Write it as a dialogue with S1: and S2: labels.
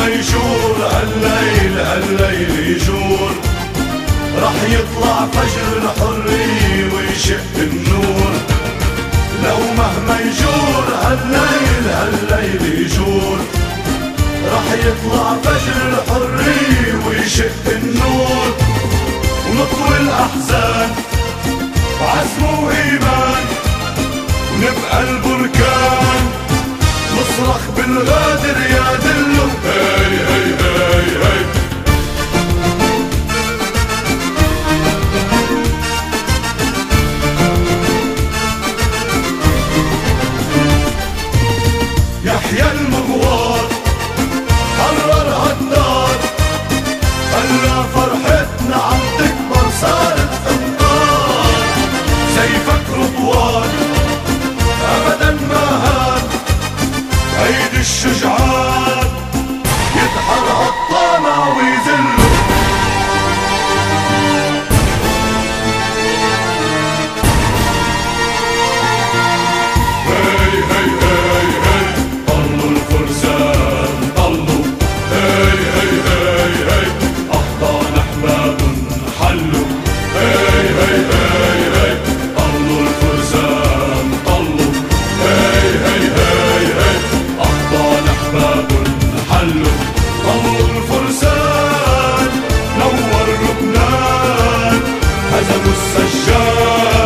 S1: مهما يجور هالليل يجور، راح يطلع فجر الحرية ويشق النور. لو مهما يجور هالليل يجور، راح يطلع فجر الحرية ويشق النور. ونطوي الأحزان بعزم وإيمان، ونبقى البركان نصرخ بالغادر يا دلو. هاي هاي هاي هاي يحيى المغوار حرر هالدار، خلى فرحتنا عم تكبر صارت امطار. سيفك رضوان ابدا ما هان، عيد الشجعان يدحر هالطامع ويذله. هاي هاي هاي هاي طلوا الفرسان طلوا. هاي هاي هاي هاي أحضان أحباب حلوا. هاي هاي هاي هاي طلوا الفرسان طلوا. هاي هاي هاي هاي أحضان أحباب حلوا. طلوا الفرسان نور لبنان، هزموا السجان